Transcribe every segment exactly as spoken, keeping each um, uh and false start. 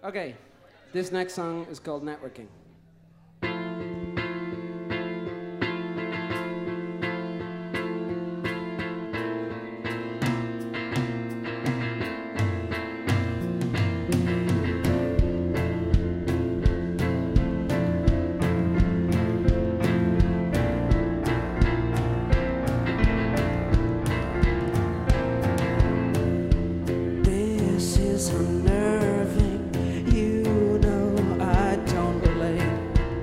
Okay, this next song is called Networking. This is unnerving, you know I don't relate.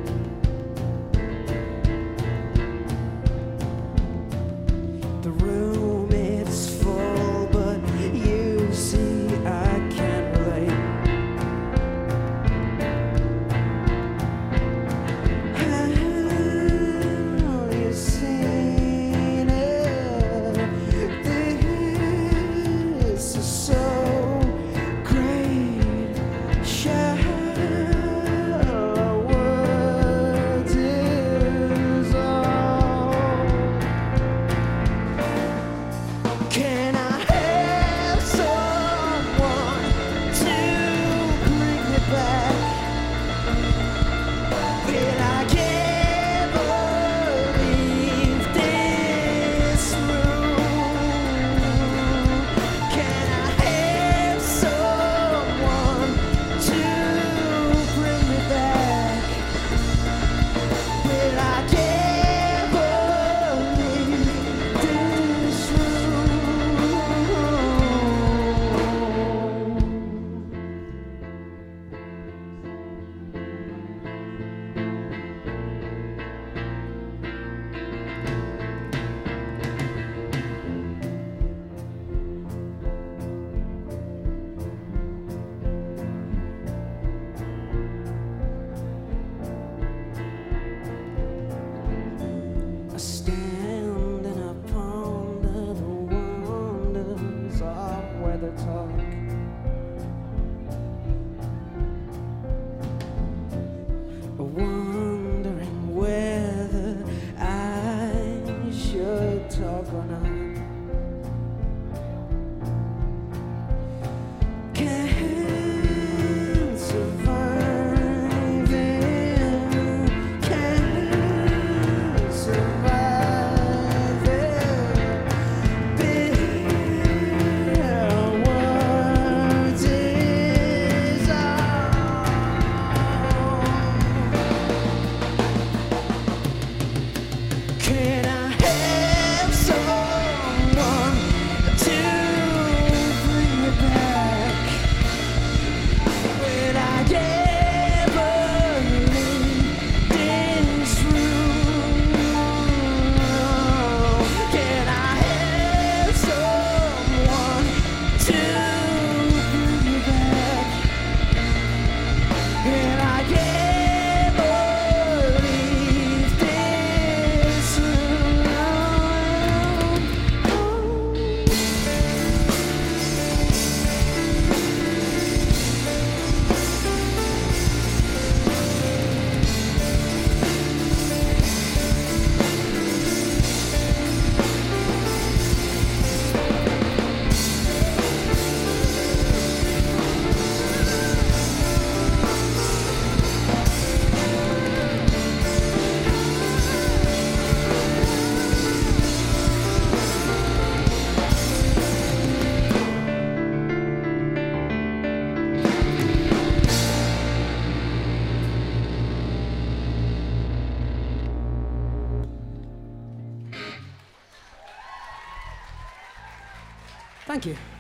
The room is full, but you see I can't relate. Have you seen it? This is so great. Shallow words is all. Can I have someone to bring me back? Will I ever leave this room? Can I have someone to bring me back? Will I ever leave this room? I stand and I ponder the wonders of weather talk. Wondering whether I should talk or not. Can't survive it. Can't survive it. Bitter words is all. Can I have someone to bring me back? Will I ever leave this room? Can I have someone to bring me back? Will I ever leave this room? Thank you.